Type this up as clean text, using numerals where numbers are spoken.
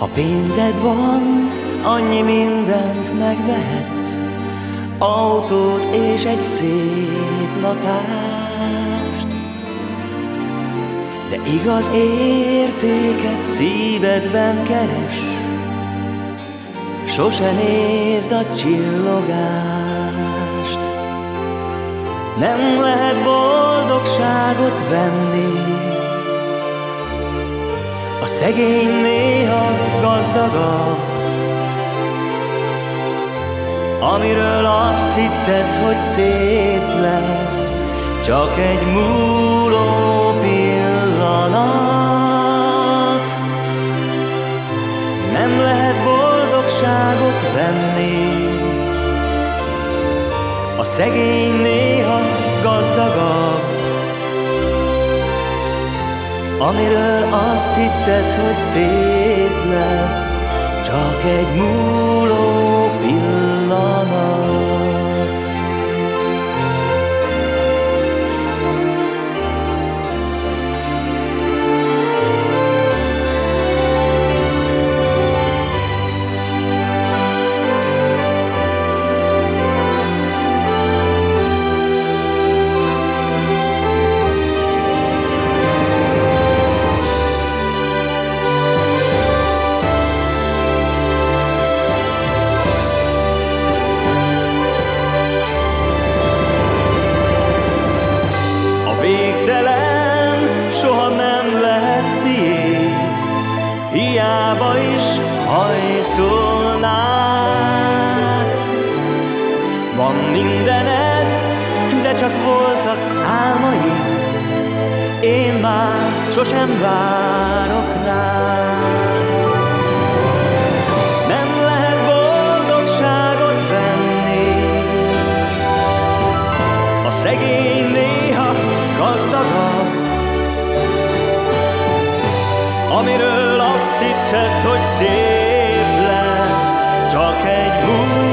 Ha pénzed van, annyi mindent megvehetsz, autót és egy szép lakást, de igaz értéket szívedben keres, sose nézd a csillogást. Nem lehet boldogságot venni, a szegény néha gazdagabb. Amiről azt hitted, hogy szép lesz, csak egy múló pillanat. Nem lehet boldogságot venni, a szegény néha gazdagabb. Amiről azt hitted, hogy szép lesz, csak egy múló pillanat. Végtelen soha nem lehet tiéd, hiába is hajszolnád. Van mindened, de csak voltak álmaid, én már sosem várok rád. Nem lehet boldogságot venni, a szegény néha gazdagabb. Amiről azt hitted, hogy szép lesz, csak egy múló